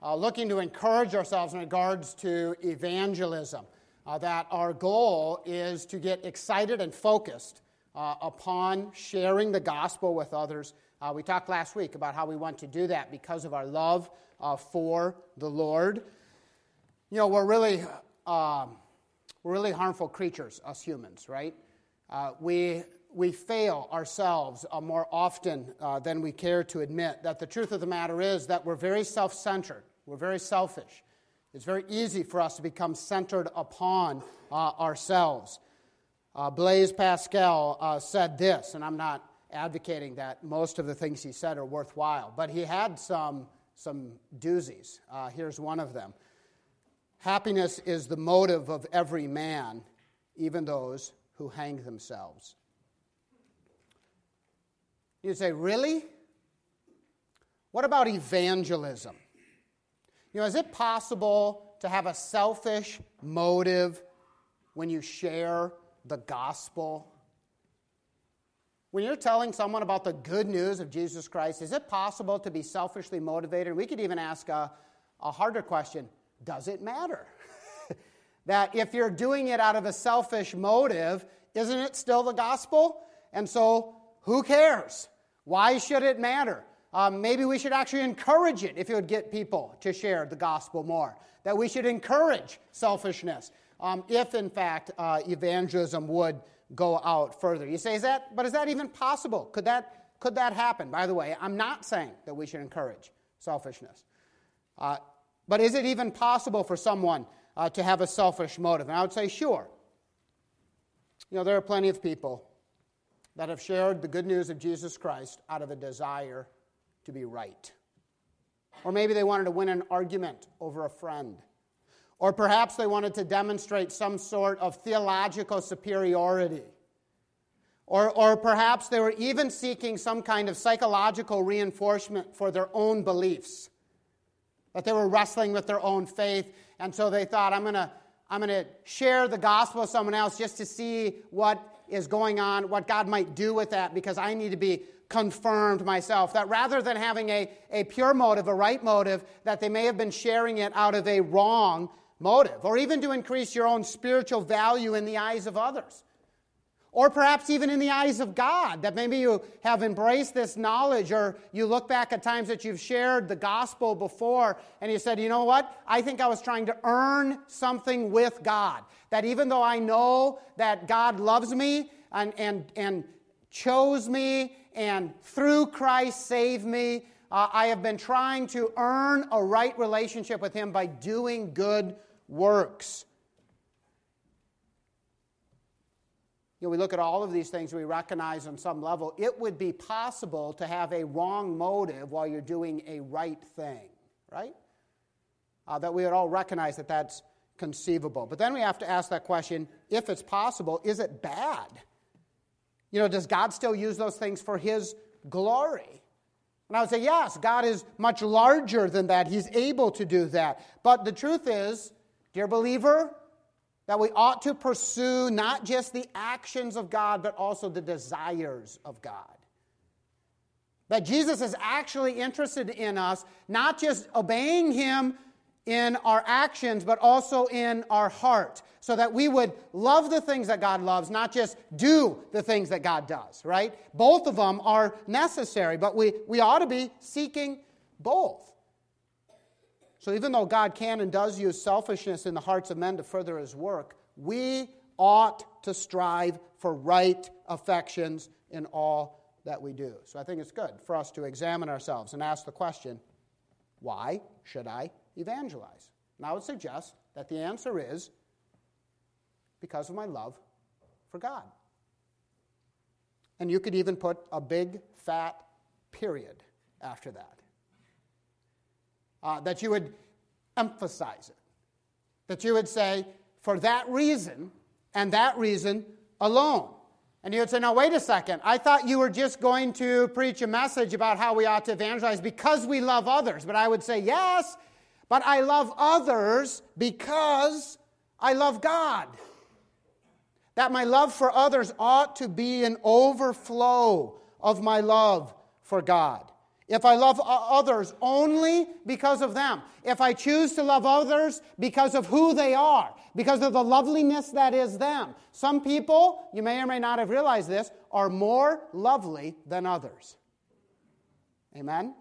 looking to encourage ourselves in regards to evangelism, that our goal is to get excited and focused upon sharing the gospel with others. We talked last week about how we want to do that because of our love for the Lord. You know, we're really harmful creatures, us humans, right? We fail ourselves more often than we care to admit. That the truth of the matter is that we're very self-centered. We're very selfish. It's very easy for us to become centered upon ourselves. Blaise Pascal said this, and I'm not advocating that most of the things he said are worthwhile, but he had some doozies. Here's one of them. Happiness is the motive of every man, even those who hang themselves. You'd say, really? What about evangelism? You know, is it possible to have a selfish motive when you share the gospel? When you're telling someone about the good news of Jesus Christ, is it possible to be selfishly motivated? We could even ask a harder question. Does it matter? That if you're doing it out of a selfish motive, isn't it still the gospel? And so, who cares? Why should it matter? Maybe we should actually encourage it if it would get people to share the gospel more. That we should encourage selfishness if, in fact, evangelism would go out further. You say, is that even possible? Could that happen? By the way, I'm not saying that we should encourage selfishness. But is it even possible for someone to have a selfish motive? And I would say, sure. You know, there are plenty of people that have shared the good news of Jesus Christ out of a desire to be right. Or maybe they wanted to win an argument over a friend. Or perhaps they wanted to demonstrate some sort of theological superiority. Or perhaps they were even seeking some kind of psychological reinforcement for their own beliefs. That they were wrestling with their own faith, and so they thought, I'm going to share the gospel with someone else just to see what is going on, what God might do with that, because I need to be confirmed myself. That rather than having a pure motive, a right motive, that they may have been sharing it out of a wrong motive, or even to increase your own spiritual value in the eyes of others. Or perhaps even in the eyes of God, that maybe you have embraced this knowledge, or you look back at times that you've shared the gospel before, and you said, you know what? I think I was trying to earn something with God. That even though I know that God loves me and chose me, and through Christ saved me, I have been trying to earn a right relationship with Him by doing good works. You know, we look at all of these things, we recognize on some level, it would be possible to have a wrong motive while you're doing a right thing, right? That we would all recognize that that's conceivable. But then we have to ask that question, if it's possible, is it bad? You know, does God still use those things for His glory? And I would say, yes, God is much larger than that. He's able to do that. But the truth is, dear believer, that we ought to pursue not just the actions of God, but also the desires of God. That Jesus is actually interested in us, not just obeying Him in our actions, but also in our heart, so that we would love the things that God loves, not just do the things that God does, right? Both of them are necessary, but we ought to be seeking both. So even though God can and does use selfishness in the hearts of men to further His work, we ought to strive for right affections in all that we do. So I think it's good for us to examine ourselves and ask the question, why should I evangelize? And I would suggest that the answer is because of my love for God. And you could even put a big, fat period after that. That you would emphasize it. That you would say, for that reason, and that reason alone. And you would say, now wait a second, I thought you were just going to preach a message about how we ought to evangelize because we love others. But I would say, yes, but I love others because I love God. That my love for others ought to be an overflow of my love for God. if I love others only because of them, if I choose to love others because of who they are, because of the loveliness that is them. Some people, you may or may not have realized this, are more lovely than others. Amen?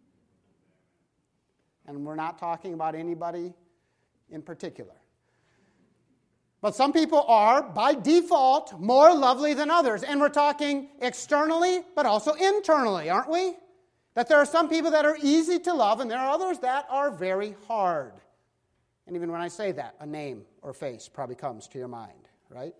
And we're not talking about anybody in particular. But some people are, by default, more lovely than others. And we're talking externally, but also internally, aren't we? That there are some people that are easy to love, and there are others that are very hard. And even when I say that, a name or face probably comes to your mind, right?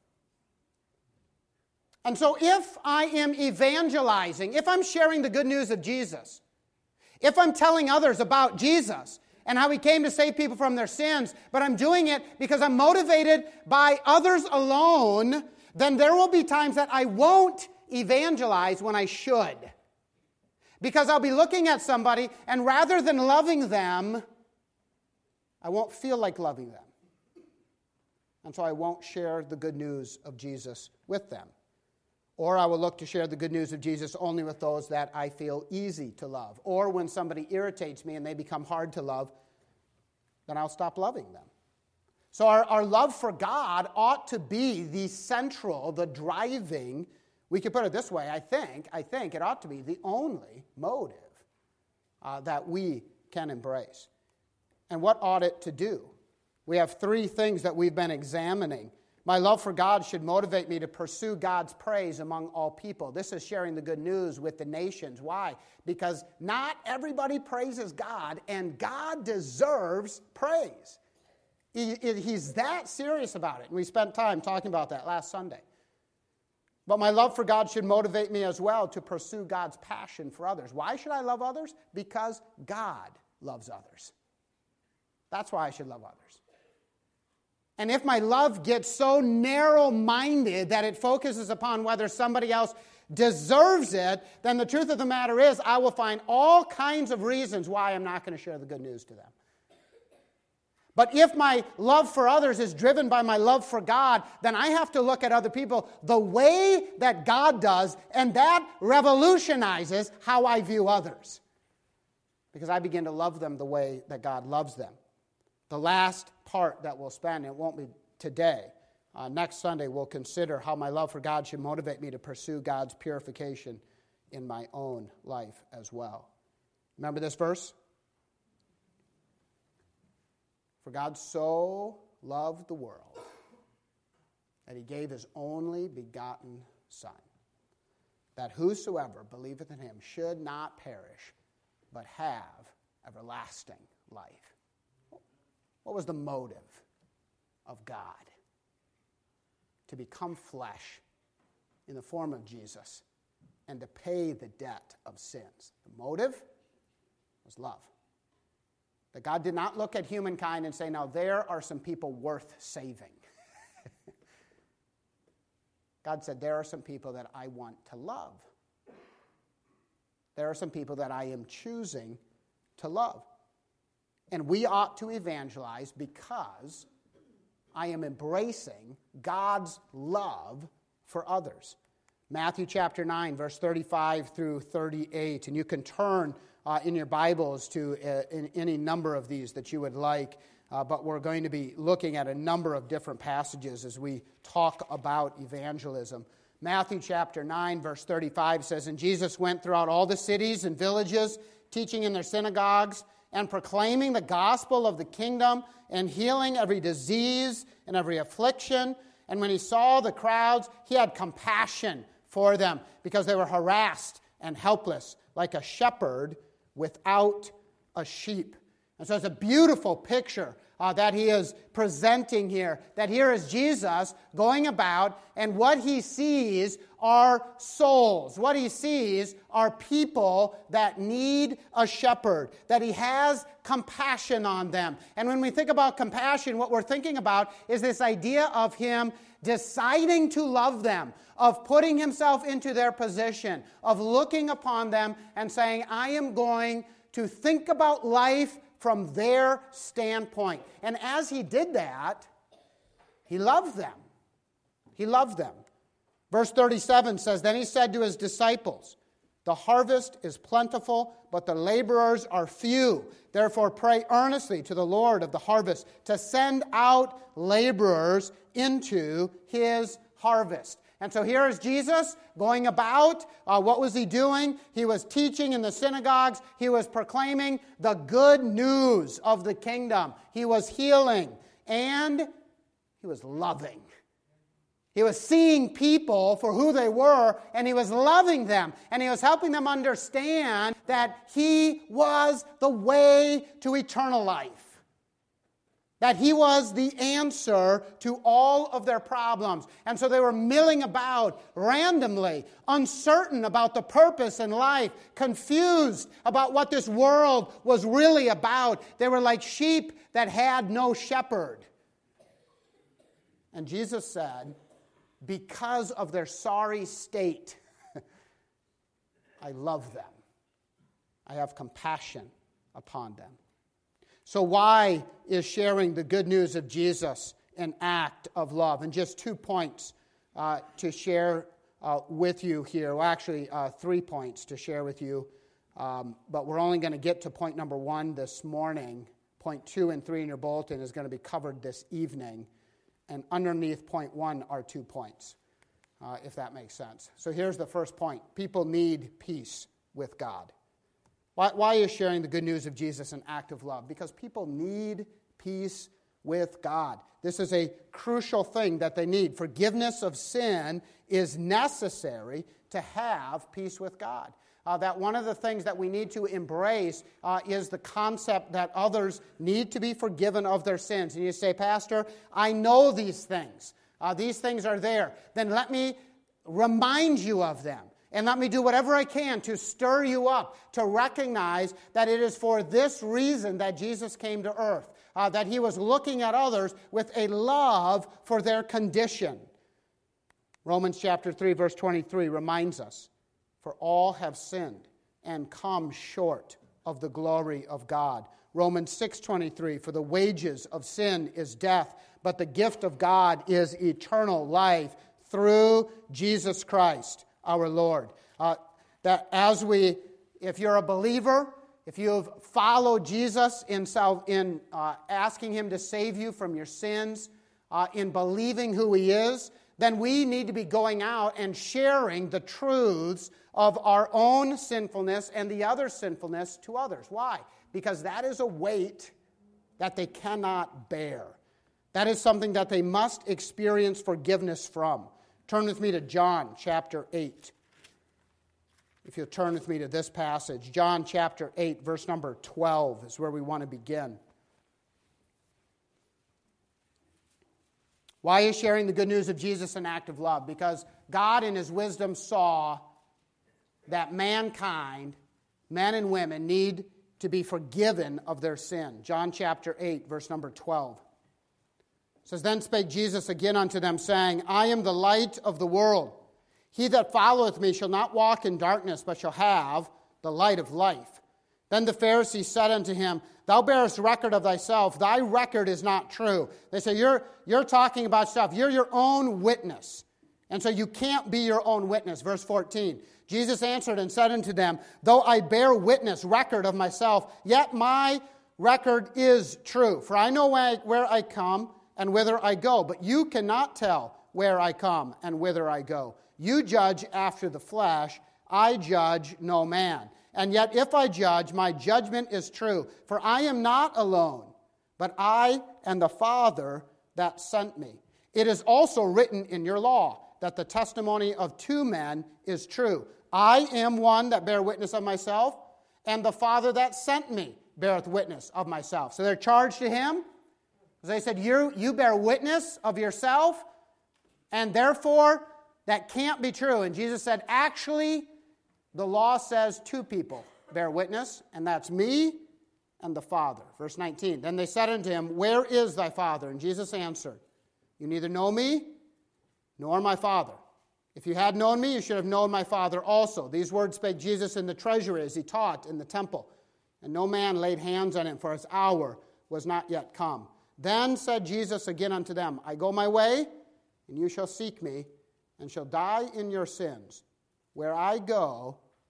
And so if I am evangelizing, if I'm sharing the good news of Jesus, if I'm telling others about Jesus and how he came to save people from their sins, but I'm doing it because I'm motivated by others alone, then there will be times that I won't evangelize when I should. Because I'll be looking at somebody, and rather than loving them, I won't feel like loving them. And so I won't share the good news of Jesus with them. Or I will look to share the good news of Jesus only with those that I feel easy to love. Or when somebody irritates me and they become hard to love, then I'll stop loving them. So our love for God ought to be the central, the driving, we could put it this way, I think it ought to be the only motive that we can embrace. And what ought it to do? We have three things that we've been examining. My love for God should motivate me to pursue God's praise among all people. This is sharing the good news with the nations. Why? Because not everybody praises God, and God deserves praise. He's that serious about it. And we spent time talking about that last Sunday. But my love for God should motivate me as well to pursue God's passion for others. Why should I love others? Because God loves others. That's why I should love others. And if my love gets so narrow-minded that it focuses upon whether somebody else deserves it, then the truth of the matter is I will find all kinds of reasons why I'm not going to share the good news to them. But if my love for others is driven by my love for God, then I have to look at other people the way that God does, and that revolutionizes how I view others. Because I begin to love them the way that God loves them. The last part that we'll spend, it won't be today. Next Sunday, we'll consider how my love for God should motivate me to pursue God's purification in my own life as well. Remember this verse? For God so loved the world that he gave his only begotten Son, that whosoever believeth in him should not perish, but have everlasting life. What was the motive of God? To become flesh in the form of Jesus and to pay the debt of sins. The motive was love. That God did not look at humankind and say, now there are some people worth saving. God said, there are some people that I want to love. There are some people that I am choosing to love. And we ought to evangelize because I am embracing God's love for others. Matthew chapter 9, verse 35 through 38. And you can turn in your Bibles to in any number of these that you would like. But we're going to be looking at a number of different passages as we talk about evangelism. Matthew chapter 9, verse 35 says, And Jesus went throughout all the cities and villages, teaching in their synagogues, and proclaiming the gospel of the kingdom, and healing every disease and every affliction. And when he saw the crowds, he had compassion for them, because they were harassed and helpless, like a shepherd without a sheep. And so it's a beautiful picture that he is presenting here. That here is Jesus going about, and what he sees are souls. What he sees are people that need a shepherd, that he has compassion on them. And when we think about compassion, what we're thinking about is this idea of him deciding to love them, of putting himself into their position, of looking upon them and saying, I am going to think about life from their standpoint. And as he did that, he loved them. He loved them. Verse 37 says, Then he said to his disciples, The harvest is plentiful, but the laborers are few. Therefore, pray earnestly to the Lord of the harvest to send out laborers into his harvest. And so here is Jesus going about. What was he doing? He was teaching in the synagogues. He was proclaiming the good news of the kingdom. He was healing, and he was loving. He was seeing people for who they were, and he was loving them, and he was helping them understand that he was the way to eternal life, that he was the answer to all of their problems. And so they were milling about randomly, uncertain about the purpose in life, confused about what this world was really about. They were like sheep that had no shepherd. And Jesus said, because of their sorry state, I love them. I have compassion upon them. So why is sharing the good news of Jesus an act of love? And just 2 points to share with you here. Well, actually, 3 points to share with you. But we're only going to get to point number 1 this morning. Point 2 and 3 in your bulletin is going to be covered this evening. And underneath point 1 are 2 points, if that makes sense. So here's the first point. People need peace with God. Why is sharing the good news of Jesus an act of love? Because people need peace with God. This is a crucial thing that they need. Forgiveness of sin is necessary to have peace with God. That one of the things that we need to embrace is the concept that others need to be forgiven of their sins. And you say, Pastor, I know these things. These things are there. Then let me remind you of them. And let me do whatever I can to stir you up, to recognize that it is for this reason that Jesus came to earth. That he was looking at others with a love for their condition. Romans chapter 3, verse 23 reminds us, for all have sinned and come short of the glory of God. Romans 6:23, for the wages of sin is death, but the gift of God is eternal life through Jesus Christ, our Lord. That if you're a believer, if you've followed Jesus in asking him to save you from your sins, in believing who he is, then we need to be going out and sharing the truths of our own sinfulness and the other sinfulness to others. Why? Because that is a weight that they cannot bear. That is something that they must experience forgiveness from. Turn with me to John chapter 8. If you'll turn with me to this passage, John chapter 8, verse number 12 is where we want to begin. Why is sharing the good news of Jesus an act of love? Because God in his wisdom saw that mankind, men and women, need to be forgiven of their sin. John chapter 8, verse number 12. It says, Then spake Jesus again unto them, saying, I am the light of the world. He that followeth me shall not walk in darkness, but shall have the light of life. Then the Pharisees said unto him, Thou bearest record of thyself. Thy record is not true. They say, You're talking about stuff. You're your own witness. And so you can't be your own witness. Verse 14. Jesus answered and said unto them, Though I bear witness, record of myself, yet my record is true. For I know where I come and whither I go, but you cannot tell where I come and whither I go. You judge after the flesh, I judge no man. And yet if I judge, my judgment is true. For I am not alone, but I and the Father that sent me. It is also written in your law that the testimony of 2 men is true. I am one that bear witness of myself, and the Father that sent me beareth witness of myself. So they're charged to him. As they said, you bear witness of yourself, and therefore that can't be true. And Jesus said, actually, the law says 2 people bear witness, and that's me and the Father. Verse 19, Then they said unto him, Where is thy Father? And Jesus answered, You neither know me, nor my Father. If you had known me, you should have known my Father also. These words spake Jesus in the treasury as he taught in the temple. And no man laid hands on him, for his hour was not yet come. Then said Jesus again unto them, I go my way, and you shall seek me, and shall die in your sins. Where I go,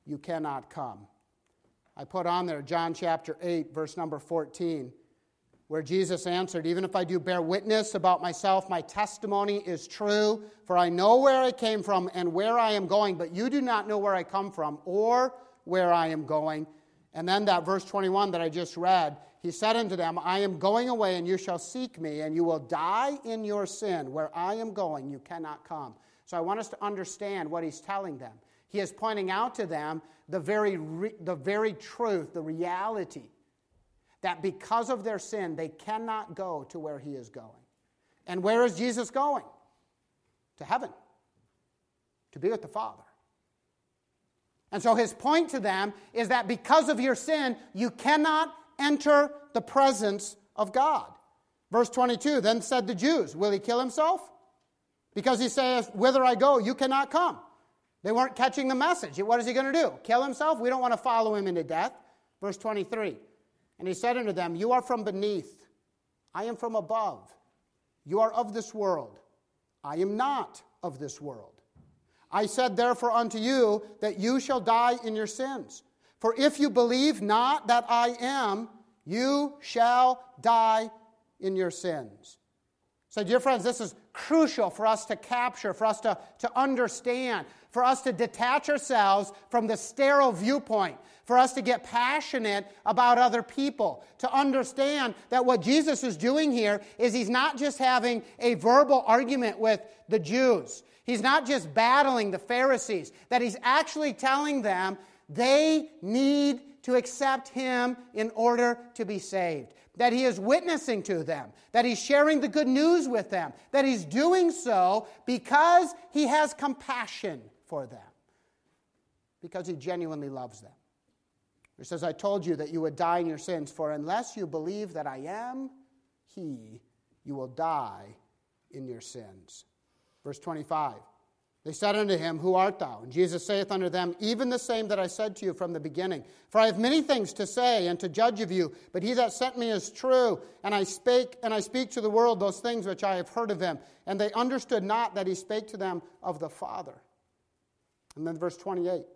you cannot come. I put on there John chapter 8, verse number 14, where Jesus answered, even if I do bear witness about myself, my testimony is true, for I know where I came from and where I am going, but you do not know where I come from or where I am going. And then that verse 21 that I just read, he said unto them, I am going away, and you shall seek me, and you will die in your sin. Where I am going, you cannot come. So I want us to understand what he's telling them. He is pointing out to them the very truth, the reality, that because of their sin, they cannot go to where he is going. And where is Jesus going? To heaven, to be with the Father. And so his point to them is that because of your sin, you cannot enter the presence of God. Verse 22, then said the Jews, will he kill himself? Because he saith, whither I go, you cannot come. They weren't catching the message. What is he going to do? Kill himself? We don't want to follow him into death. Verse 23, and he said unto them, you are from beneath, I am from above. You are of this world. I am not of this world. I said therefore unto you that you shall die in your sins. For if you believe not that I am, you shall die in your sins. So, dear friends, this is crucial for us to capture, for us to understand, for us to detach ourselves from the sterile viewpoint, for us to get passionate about other people, to understand that what Jesus is doing here is he's not just having a verbal argument with the Jews. He's not just battling the Pharisees, that he's actually telling them they need to accept him in order to be saved. That he is witnessing to them, that he's sharing the good news with them, that he's doing so because he has compassion for them, because he genuinely loves them. He says, I told you that you would die in your sins, for unless you believe that I am he, you will die in your sins. Verse 25, they said unto him, who art thou? And Jesus saith unto them, even the same that I said to you from the beginning. For I have many things to say and to judge of you, but he that sent me is true, and I speak to the world those things which I have heard of him. And they understood not that he spake to them of the Father. And then verse 28,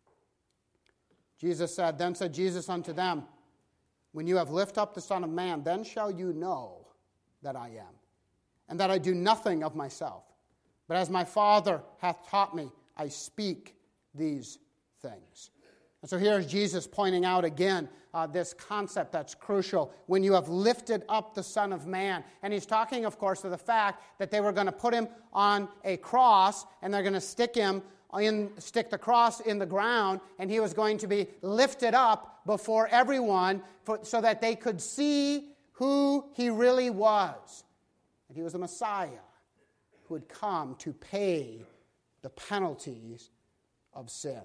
Jesus said, then said Jesus unto them, when you have lifted up the Son of Man, then shall you know that I am, and that I do nothing of myself. But as my Father hath taught me, I speak these things. And so here's Jesus pointing out again this concept that's crucial. When you have lifted up the Son of Man. And he's talking, of course, of the fact that they were going to put him on a cross, and they're going to stick the cross in the ground, and he was going to be lifted up before everyone so that they could see who he really was. That he was the Messiah who had come to pay the penalties of sin.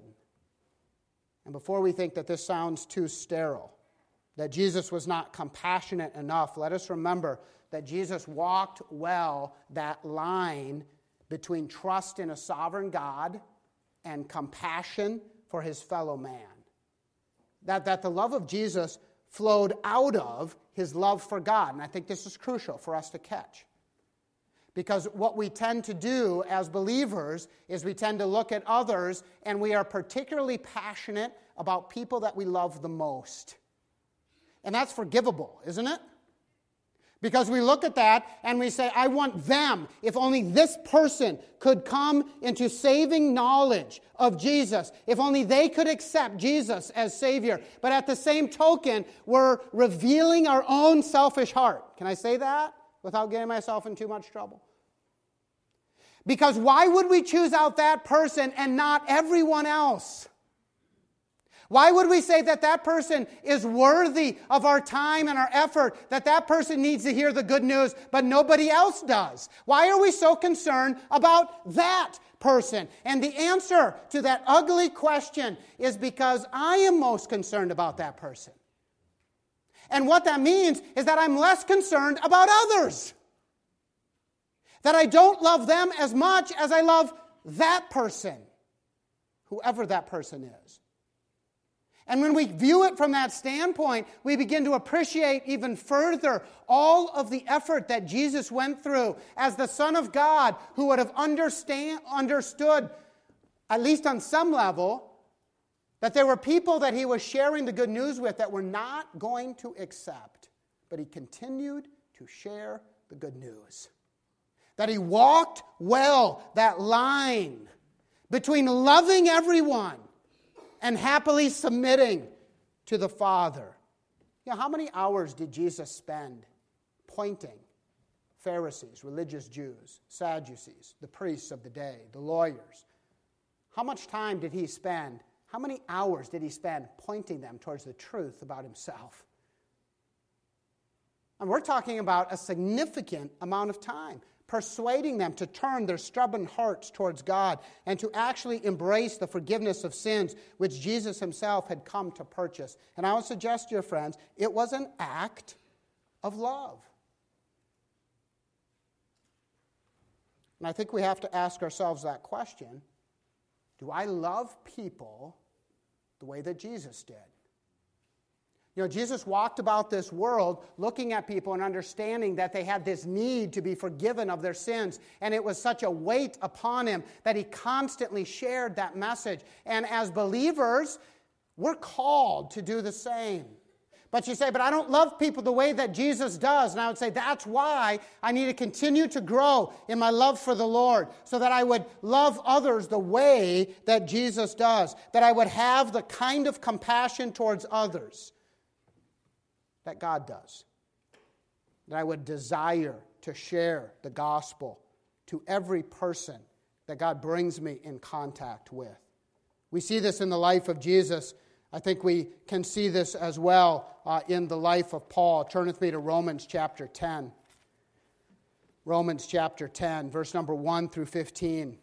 And before we think that this sounds too sterile, that Jesus was not compassionate enough, let us remember that Jesus walked well that line between trust in a sovereign God and compassion for his fellow man. That the love of Jesus flowed out of his love for God. And I think this is crucial for us to catch. Because what we tend to do as believers is we tend to look at others, and we are particularly passionate about people that we love the most. And that's forgivable, isn't it? Because we look at that and we say, I want them. If only this person could come into saving knowledge of Jesus. If only they could accept Jesus as Savior. But at the same token, we're revealing our own selfish heart. Can I say that without getting myself in too much trouble? Because why would we choose out that person and not everyone else? Why would we say that that person is worthy of our time and our effort, that that person needs to hear the good news, but nobody else does? Why are we so concerned about that person? And the answer to that ugly question is because I am most concerned about that person. And what that means is that I'm less concerned about others. That I don't love them as much as I love that person, whoever that person is. And when we view it from that standpoint, we begin to appreciate even further all of the effort that Jesus went through as the Son of God, who would have understood, at least on some level, That there were people that he was sharing the good news with that were not going to accept. But he continued to share the good news. That he walked well that line between loving everyone and happily submitting to the Father. You know, how many hours did Jesus spend pointing Pharisees, religious Jews, Sadducees, the priests of the day, the lawyers? How much time did he spend? How many hours did he spend pointing them towards the truth about himself? And we're talking about a significant amount of time, persuading them to turn their stubborn hearts towards God and to actually embrace the forgiveness of sins which Jesus himself had come to purchase. And I would suggest, dear friends, it was an act of love. And I think we have to ask ourselves that question. Do I love people the way that Jesus did? You know, Jesus walked about this world looking at people and understanding that they had this need to be forgiven of their sins. And it was such a weight upon him that he constantly shared that message. And as believers, we're called to do the same. But you say, but I don't love people the way that Jesus does. And I would say that's why I need to continue to grow in my love for the Lord, so that I would love others the way that Jesus does, that I would have the kind of compassion towards others that God does, that I would desire to share the gospel to every person that God brings me in contact with. We see this in the life of Jesus. I think we can see this as well in the life of Paul. Turn with me to Romans chapter 10. Romans chapter 10, verse number 1 through 15.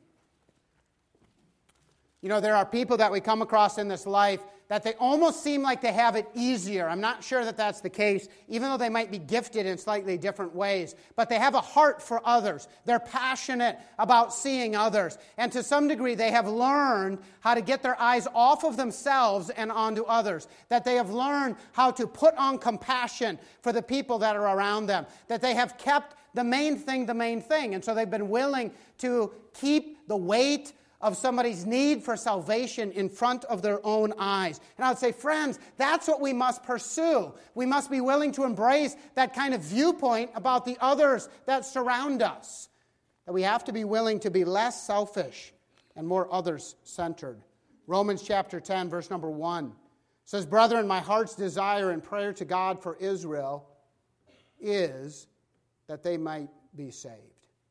You know, there are people that we come across in this life that they almost seem like they have it easier. I'm not sure that that's the case, even though they might be gifted in slightly different ways. But they have a heart for others. They're passionate about seeing others. And to some degree, they have learned how to get their eyes off of themselves and onto others. That they have learned how to put on compassion for the people that are around them. That they have kept the main thing. And so they've been willing to keep the weight of somebody's need for salvation in front of their own eyes. And I would say, friends, that's what we must pursue. We must be willing to embrace that kind of viewpoint about the others that surround us. That we have to be willing to be less selfish and more others-centered. Romans chapter 10, verse number 1 says, "Brethren, my heart's desire and prayer to God for Israel is that they might be saved."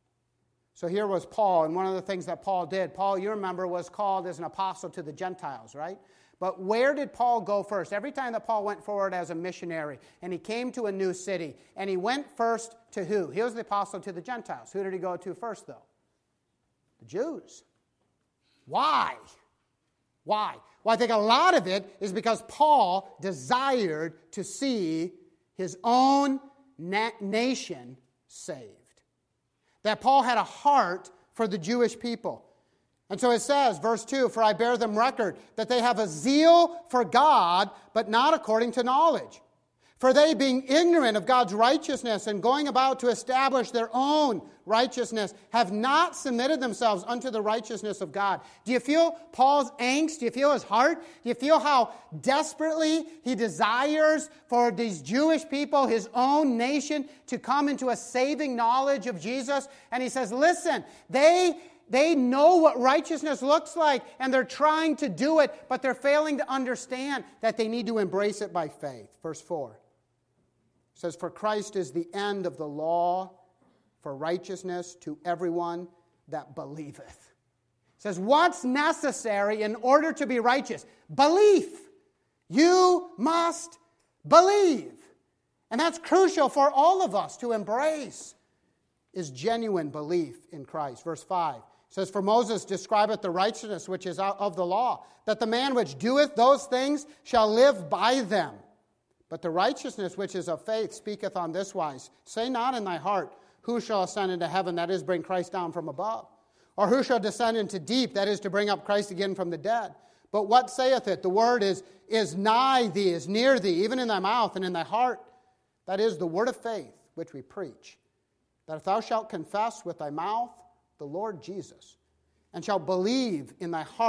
So here was Paul, and one of the things that Paul did, Paul, you remember, was called as an apostle to the Gentiles, right? But where did Paul go first? Every time that Paul went forward as a missionary, and he came to a new city, and he went first to who? He was the apostle to the Gentiles. Who did he go to first, though? The Jews. Why? Why? Well, I think a lot of it is because Paul desired to see his own nation saved. That Paul had a heart for the Jewish people. And so it says, verse 2, "For I bear them record that they have a zeal for God, but not according to knowledge. For they, being ignorant of God's righteousness and going about to establish their own righteousness, have not submitted themselves unto the righteousness of God." Do you feel Paul's angst? Do you feel his heart? Do you feel how desperately he desires for these Jewish people, his own nation, to come into a saving knowledge of Jesus? And he says, listen, they know what righteousness looks like, and they're trying to do it, but they're failing to understand that they need to embrace it by faith. Verse 4. It says, "For Christ is the end of the law for righteousness to everyone that believeth." It says, what's necessary in order to be righteous? Belief. You must believe. And that's crucial for all of us to embrace, is genuine belief in Christ. Verse 5 says, "For Moses describeth the righteousness which is of the law, that the man which doeth those things shall live by them. But the righteousness which is of faith speaketh on this wise, Say not in thy heart, Who shall ascend into heaven, that is, bring Christ down from above? Or who shall descend into deep, that is, to bring up Christ again from the dead? But what saith it? The word is nigh thee, is near thee, even in thy mouth and in thy heart. That is the word of faith which we preach. That if thou shalt confess with thy mouth the Lord Jesus, and shalt believe in thy heart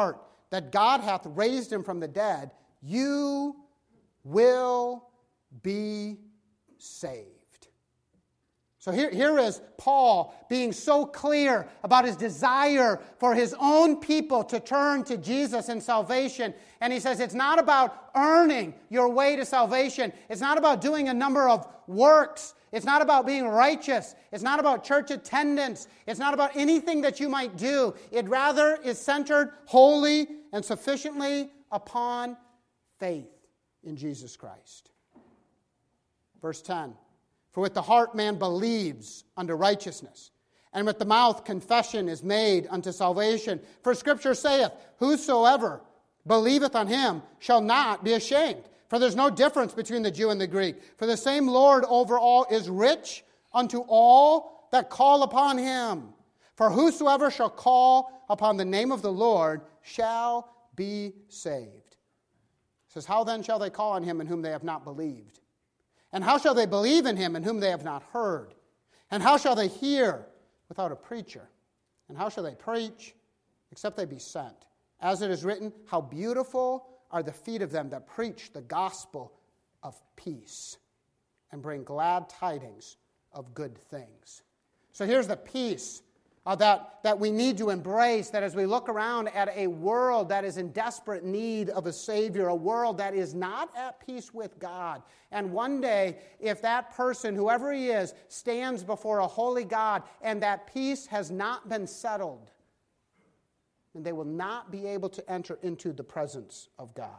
that God hath raised him from the dead, you will be saved. So here is Paul being so clear about his desire for his own people to turn to Jesus in salvation. And he says it's not about earning your way to salvation. It's not about doing a number of works. It's not about being righteous. It's not about church attendance. It's not about anything that you might do. It rather is centered wholly and sufficiently upon faith in Jesus Christ. Verse 10. For with the heart man believes unto righteousness, and with the mouth confession is made unto salvation. For Scripture saith, whosoever believeth on him shall not be ashamed. For there's no difference between the Jew and the Greek. For the same Lord over all is rich unto all that call upon him. For whosoever shall call upon the name of the Lord shall be saved. It says, how then shall they call on him in whom they have not believed? And how shall they believe in him in whom they have not heard? And how shall they hear without a preacher? And how shall they preach except they be sent? As it is written, how beautiful are the feet of them that preach the gospel of peace and bring glad tidings of good things. So here's the peace that we need to embrace, that as we look around at a world that is in desperate need of a Savior, a world that is not at peace with God. And one day, if that person, whoever he is, stands before a holy God and that peace has not been settled, then they will not be able to enter into the presence of God.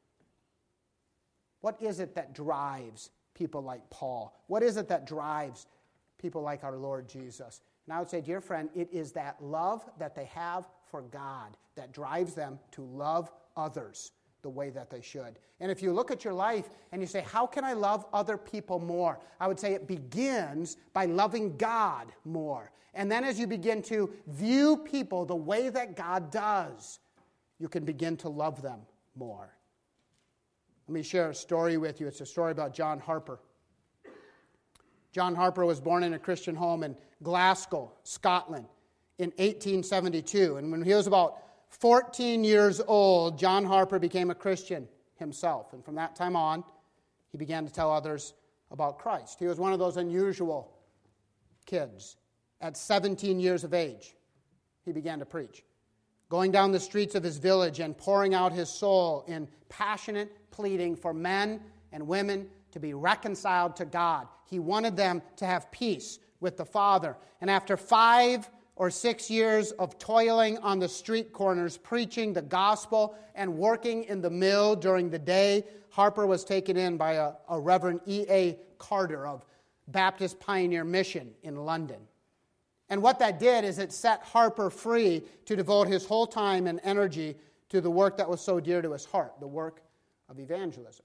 What is it that drives people like Paul? What is it that drives people like our Lord Jesus? And I would say, dear friend, it is that love that they have for God that drives them to love others the way that they should. And if you look at your life and you say, how can I love other people more? I would say it begins by loving God more. And then as you begin to view people the way that God does, you can begin to love them more. Let me share a story with you. It's a story about John Harper. John Harper was born in a Christian home in Glasgow, Scotland, in 1872. And when he was about 14 years old, John Harper became a Christian himself. And from that time on, he began to tell others about Christ. He was one of those unusual kids. At 17 years of age, he began to preach, going down the streets of his village and pouring out his soul in passionate pleading for men and women to be reconciled to God. He wanted them to have peace with the Father. And after 5 or 6 years of toiling on the street corners, preaching the gospel and working in the mill during the day, Harper was taken in by a Reverend E.A. Carter of Baptist Pioneer Mission in London. And what that did is it set Harper free to devote his whole time and energy to the work that was so dear to his heart, the work of evangelism.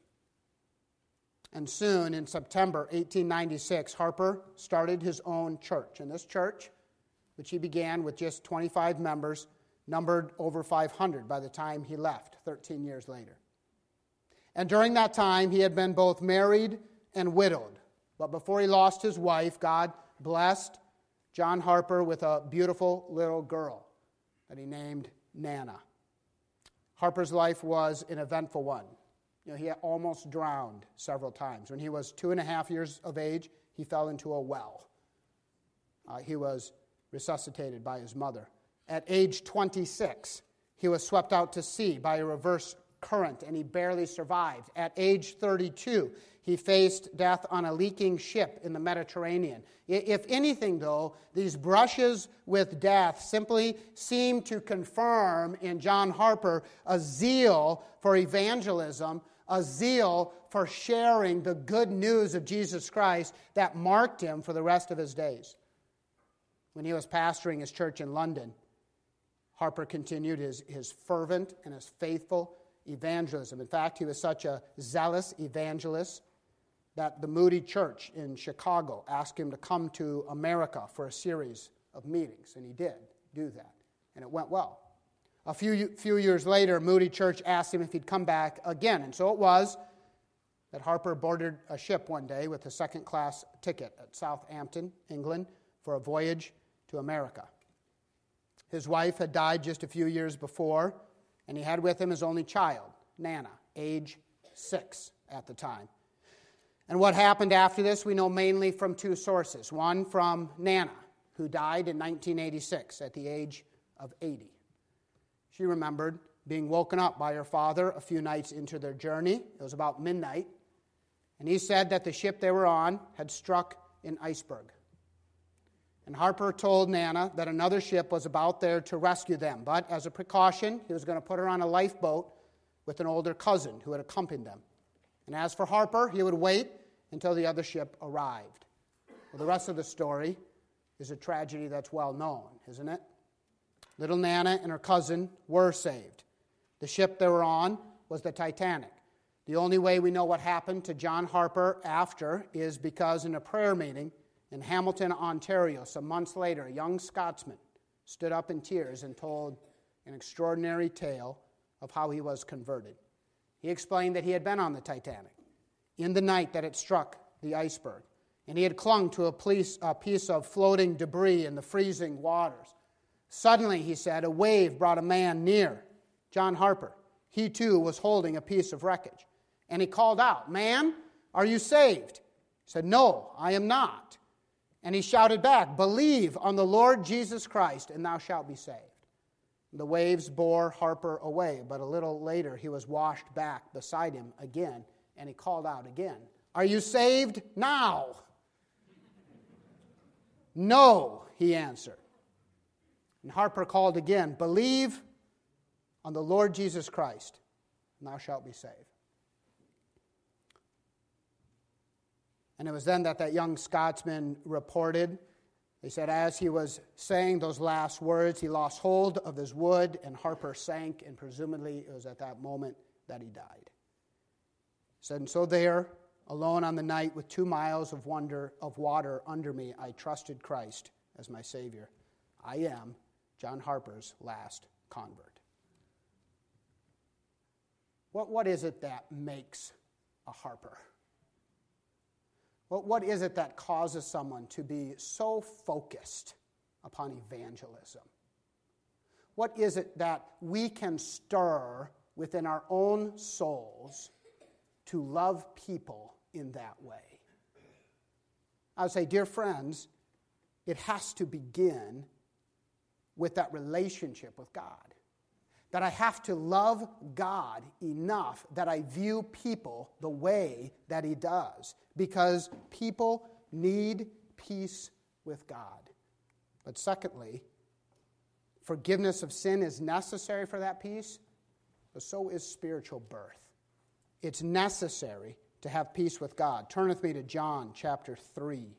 And soon, in September 1896, Harper started his own church. And this church, which he began with just 25 members, numbered over 500 by the time he left, 13 years later. And during that time, he had been both married and widowed. But before he lost his wife, God blessed John Harper with a beautiful little girl that he named Nana. Harper's life was an eventful one. He almost drowned several times. When he was 2.5 years of age, he fell into a well. He was resuscitated by his mother. At age 26, he was swept out to sea by a reverse current, and he barely survived. At age 32, he faced death on a leaking ship in the Mediterranean. If anything, though, these brushes with death simply seem to confirm in John Harper a zeal for evangelism, a zeal for sharing the good news of Jesus Christ that marked him for the rest of his days. When he was pastoring his church in London, Harper continued his fervent and his faithful evangelism. In fact, he was such a zealous evangelist that the Moody Church in Chicago asked him to come to America for a series of meetings, and he did do that, and it went well. A few years later, Moody Church asked him if he'd come back again, and so it was that Harper boarded a ship one day with a second-class ticket at Southampton, England, for a voyage to America. His wife had died just a few years before, And he had with him his only child, Nana, age 6 at the time. And what happened after this, we know mainly from two sources. One from Nana, who died in 1986 at the age of 80. She remembered being woken up by her father a few nights into their journey. It was about midnight. And he said that the ship they were on had struck an iceberg. And Harper told Nana that another ship was about there to rescue them. But as a precaution, he was going to put her on a lifeboat with an older cousin who had accompanied them. And as for Harper, he would wait until the other ship arrived. Well, the rest of the story is a tragedy that's well known, isn't it? Little Nana and her cousin were saved. The ship they were on was the Titanic. The only way we know what happened to John Harper after is because in a prayer meeting in Hamilton, Ontario, some months later, a young Scotsman stood up in tears and told an extraordinary tale of how he was converted. He explained that he had been on the Titanic in the night that it struck the iceberg, and he had clung to a piece of floating debris in the freezing waters. Suddenly, he said, a wave brought a man near, John Harper. He too was holding a piece of wreckage. And he called out, "Man, are you saved?" He said, "No, I am not." And he shouted back, "Believe on the Lord Jesus Christ, and thou shalt be saved." The waves bore Harper away, but a little later he was washed back beside him again, and he called out again, "Are you saved now?" "No," he answered. And Harper called again, "Believe on the Lord Jesus Christ, and thou shalt be saved." And it was then that young Scotsman reported, they said as he was saying those last words, he lost hold of his wood and Harper sank, and presumably it was at that moment that he died. He said, "And so there, alone on the night with 2 miles of water under me, I trusted Christ as my Savior. I am John Harper's last convert." What is it that makes a Harper? What is it that causes someone to be so focused upon evangelism? What is it that we can stir within our own souls to love people in that way? I would say, dear friends, it has to begin with that relationship with God. That I have to love God enough that I view people the way that He does. Because people need peace with God. But secondly, forgiveness of sin is necessary for that peace, but so is spiritual birth. It's necessary to have peace with God. Turn with me to John chapter 3.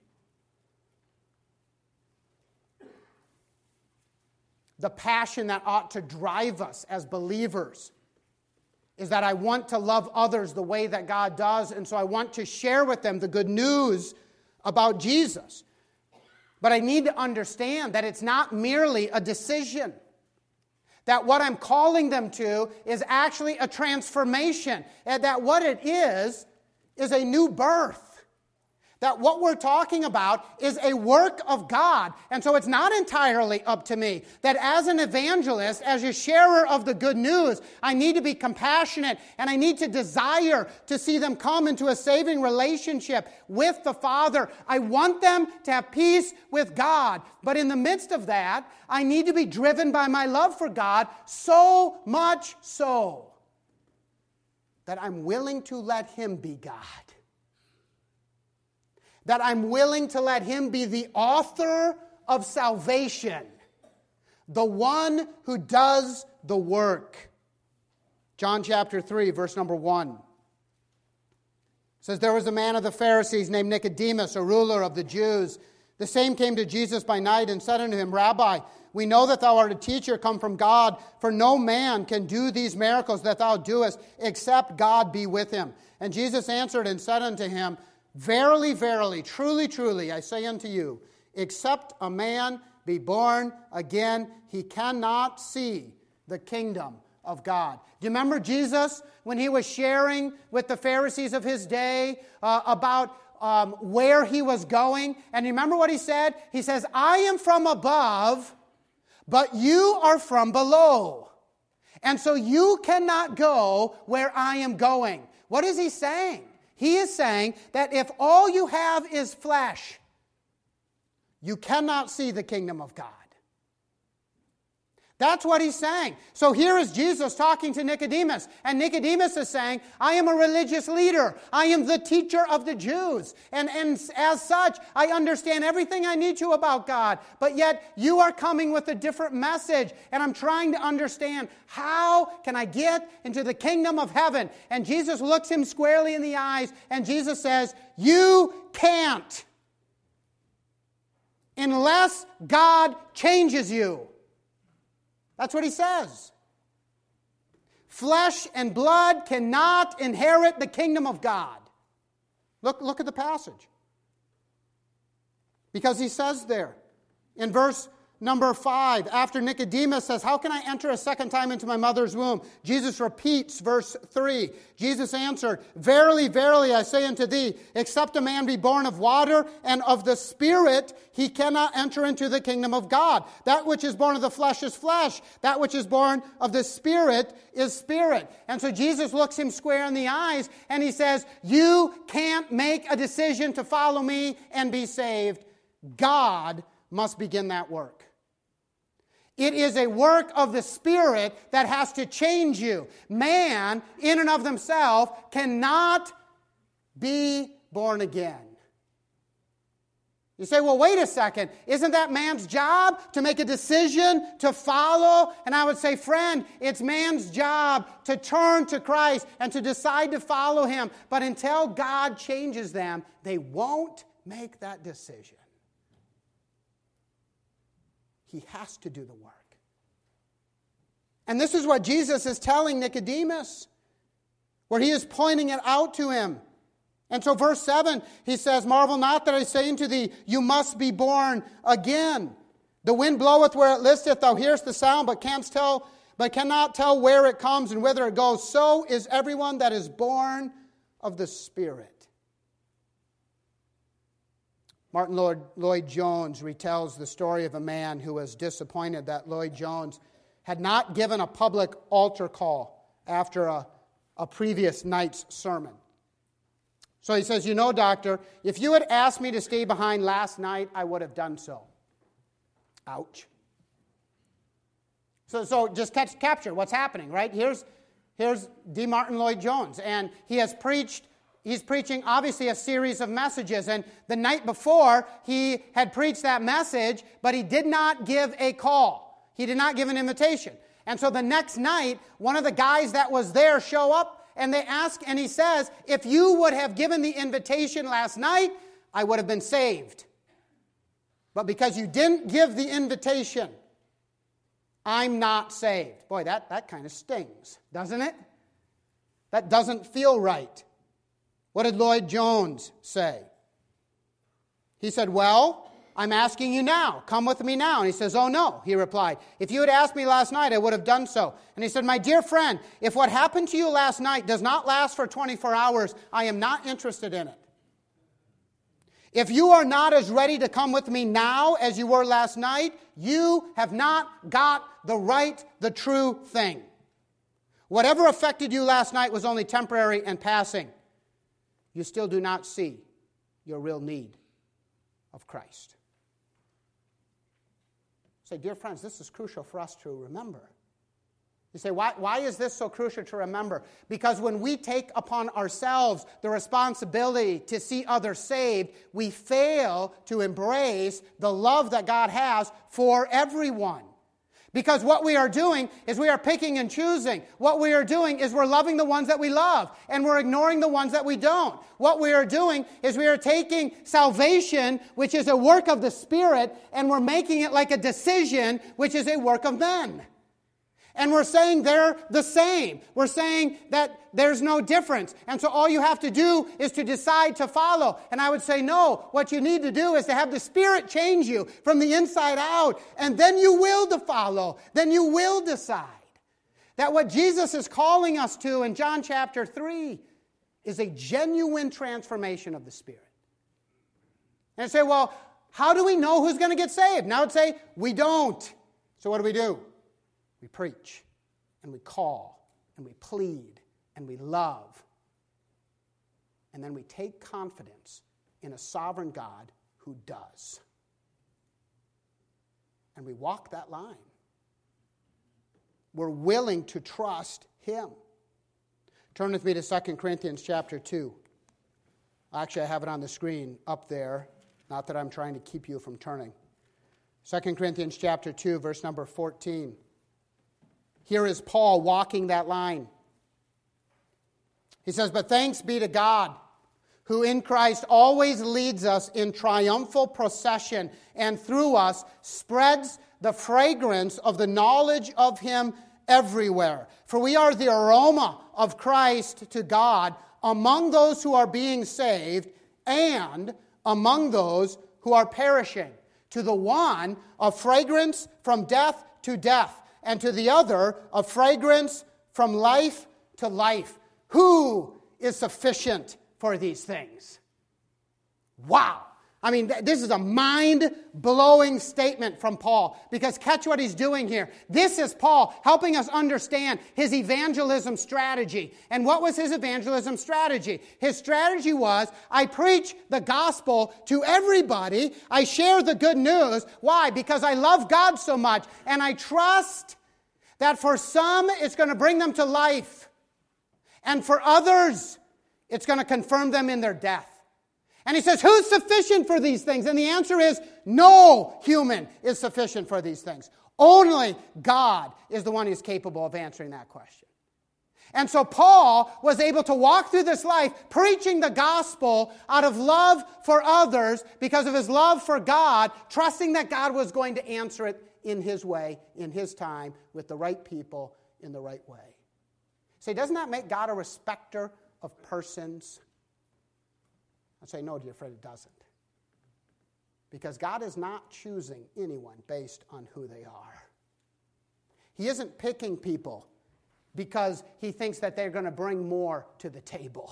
The passion that ought to drive us as believers is that I want to love others the way that God does, and so I want to share with them the good news about Jesus. But I need to understand that it's not merely a decision. That what I'm calling them to is actually a transformation. And that what it is a new birth. That what we're talking about is a work of God. And so it's not entirely up to me. That as an evangelist, as a sharer of the good news, I need to be compassionate and I need to desire to see them come into a saving relationship with the Father. I want them to have peace with God. But in the midst of that, I need to be driven by my love for God, so much so that I'm willing to let Him be God. That I'm willing to let Him be the author of salvation, the one who does the work. John chapter 3, verse number 1. It says, "There was a man of the Pharisees named Nicodemus, a ruler of the Jews. The same came to Jesus by night and said unto him, Rabbi, we know that thou art a teacher come from God, for no man can do these miracles that thou doest, except God be with him. And Jesus answered and said unto him, Verily, verily, truly, truly, I say unto you, except a man be born again, he cannot see the kingdom of God." Do you remember Jesus when He was sharing with the Pharisees of His day about where He was going? And you remember what He said? He says, "I am from above, but you are from below. And so you cannot go where I am going. What is he saying? He is saying that if all you have is flesh, you cannot see the kingdom of God. That's what he's saying. So here is Jesus talking to Nicodemus. And Nicodemus is saying, I am a religious leader. I am the teacher of the Jews. And as such, I understand everything I need to about God. But yet, you are coming with a different message. And I'm trying to understand, how can I get into the kingdom of heaven? And Jesus looks him squarely in the eyes. And Jesus says, you can't. Unless God changes you. That's what he says. Flesh and blood cannot inherit the kingdom of God. Look at the passage. Because he says there, in verse number 5, after Nicodemus says, how can I enter a second time into my mother's womb? Jesus repeats verse 3. Jesus answered, verily, verily, I say unto thee, except a man be born of water and of the Spirit, he cannot enter into the kingdom of God. That which is born of the flesh is flesh. That which is born of the Spirit is spirit. And so Jesus looks him square in the eyes and he says, you can't make a decision to follow me and be saved. God must begin that work. It is a work of the Spirit that has to change you. Man, in and of themselves, cannot be born again. You say, well, wait a second. Isn't that man's job to make a decision to follow? And I would say, friend, it's man's job to turn to Christ and to decide to follow him. But until God changes them, they won't make that decision. He has to do the work. And this is what Jesus is telling Nicodemus, where he is pointing it out to him. And so verse 7, he says, marvel not that I say unto thee, you must be born again. The wind bloweth where it listeth, thou hearest the sound, but cannot tell where it comes and whither it goes. So is everyone that is born of the Spirit. Martin Lloyd-Jones retells the story of a man who was disappointed that Lloyd-Jones had not given a public altar call after a previous night's sermon. So he says, you know, doctor, if you had asked me to stay behind last night, I would have done so. Ouch. So just capture what's happening, right? Here's D. Martin Lloyd-Jones, and he's preaching, obviously, a series of messages. And the night before, he had preached that message, but he did not give a call. He did not give an invitation. And so the next night, one of the guys that was there show up, and they ask, and he says, if you would have given the invitation last night, I would have been saved. But because you didn't give the invitation, I'm not saved. Boy, that kind of stings, doesn't it? That doesn't feel right. What did Lloyd-Jones say? He said, well, I'm asking you now. Come with me now. And he says, oh no, he replied. If you had asked me last night, I would have done so. And he said, my dear friend, if what happened to you last night does not last for 24 hours, I am not interested in it. If you are not as ready to come with me now as you were last night, you have not got the true thing. Whatever affected you last night was only temporary and passing. You still do not see your real need of Christ. Say, dear friends, this is crucial for us to remember. You say, why is this so crucial to remember? Because when we take upon ourselves the responsibility to see others saved, we fail to embrace the love that God has for everyone. Because what we are doing is we are picking and choosing. What we are doing is we're loving the ones that we love, and we're ignoring the ones that we don't. What we are doing is we are taking salvation, which is a work of the Spirit, and we're making it like a decision, which is a work of men. And we're saying they're the same. We're saying that there's no difference. And so all you have to do is to decide to follow. And I would say, no, what you need to do is to have the Spirit change you from the inside out. And then you will to follow. Then you will decide. That what Jesus is calling us to in John chapter 3 is a genuine transformation of the Spirit. And I say, well, how do we know who's going to get saved? And I would say, we don't. So what do? We preach. and we call, and we plead, and we love. And then we take confidence in a sovereign God who does. And we walk that line. We're willing to trust him. Turn with me to 2 Corinthians chapter 2. Actually, I have it on the screen up there. Not that I'm trying to keep you from turning. 2 Corinthians chapter 2, verse number 14. Here is Paul walking that line. He says, "But thanks be to God, who in Christ always leads us in triumphal procession, and through us spreads the fragrance of the knowledge of him everywhere. For we are the aroma of Christ to God among those who are being saved and among those who are perishing. To the one, a fragrance from death to death, and to the other, a fragrance from life to life. Who is sufficient for these things?" Wow. I mean, this is a mind-blowing statement from Paul, because catch what he's doing here. This is Paul helping us understand his evangelism strategy. And what was his evangelism strategy? His strategy was, I preach the gospel to everybody. I share the good news. Why? Because I love God so much, and I trust that for some, it's going to bring them to life. And for others, it's going to confirm them in their death. And he says, who's sufficient for these things? And the answer is, no human is sufficient for these things. Only God is the one who's capable of answering that question. And so Paul was able to walk through this life preaching the gospel out of love for others because of his love for God, trusting that God was going to answer it in his way, in his time, with the right people, in the right way. Say, doesn't that make God a respecter of persons? I'd say, no, dear friend, it doesn't. Because God is not choosing anyone based on who they are. He isn't picking people because he thinks that they're going to bring more to the table.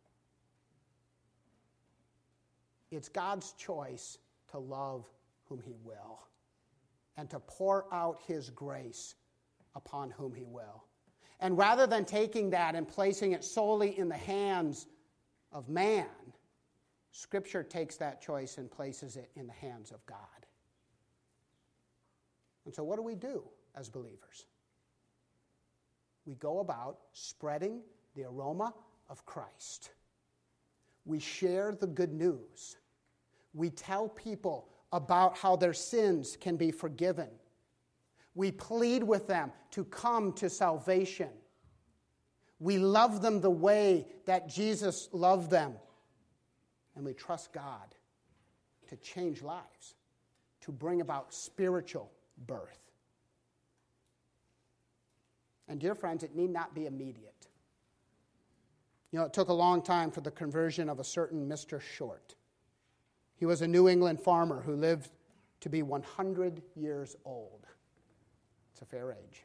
It's God's choice to love whom he will and to pour out his grace upon whom he will. And rather than taking that and placing it solely in the hands of man, Scripture takes that choice and places it in the hands of God. And so what do we do as believers? We go about spreading the aroma of Christ. We share the good news. We tell people about how their sins can be forgiven. We plead with them to come to salvation. We love them the way that Jesus loved them. And we trust God to change lives, to bring about spiritual birth. And dear friends, it need not be immediate. You know, it took a long time for the conversion of a certain Mr. Short. He was a New England farmer who lived to be 100 years old. It's a fair age.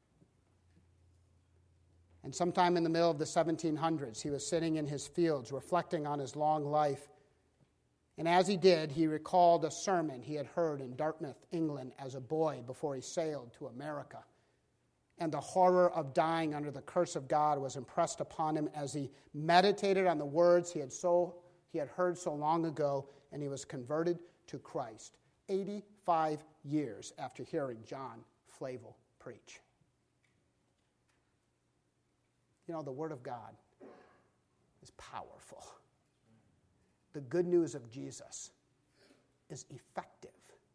And sometime in the middle of the 1700s, he was sitting in his fields reflecting on his long life. And as he did, he recalled a sermon he had heard in Dartmouth, England, as a boy before he sailed to America. And the horror of dying under the curse of God was impressed upon him as he meditated on the words he had heard so long ago, and he was converted to Christ 85 years after hearing John Flavel preach. You know, the Word of God is powerful. The good news of Jesus is effective.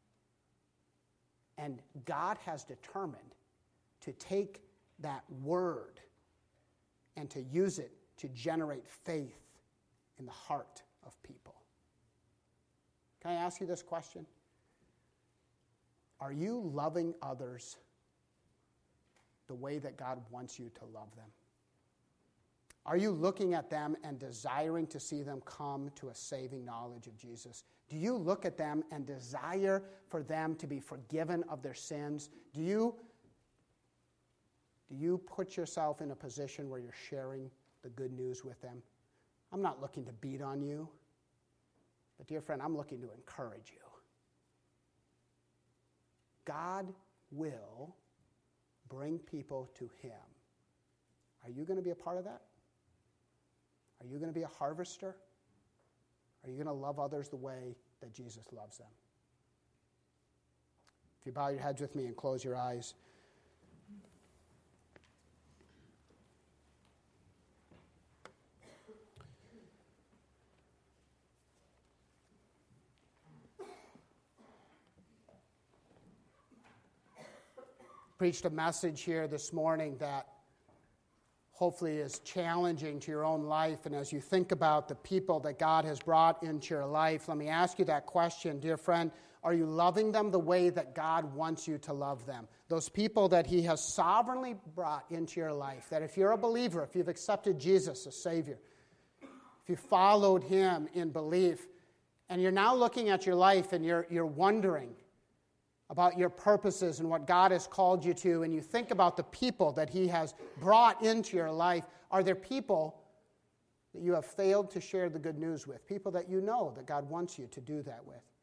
And God has determined to take that Word and to use it to generate faith in the heart of people. Can I ask you this question? Are you loving others the way that God wants you to love them? Are you looking at them and desiring to see them come to a saving knowledge of Jesus? Do you look at them and desire for them to be forgiven of their sins? Do you put yourself in a position where you're sharing the good news with them? I'm not looking to beat on you, but dear friend, I'm looking to encourage you. God will bring people to him. Are you going to be a part of that? Are you going to be a harvester? Are you going to love others the way that Jesus loves them? If you bow your heads with me and close your eyes. Preached a message here this morning that hopefully is challenging to your own life. And as you think about the people that God has brought into your life, let me ask you that question, dear friend. Are you loving them the way that God wants you to love them? Those people that he has sovereignly brought into your life, that if you're a believer, if you've accepted Jesus as Savior, if you followed him in belief, and you're now looking at your life and you're wondering about your purposes and what God has called you to, and you think about the people that he has brought into your life, are there people that you have failed to share the good news with? People that you know that God wants you to do that with?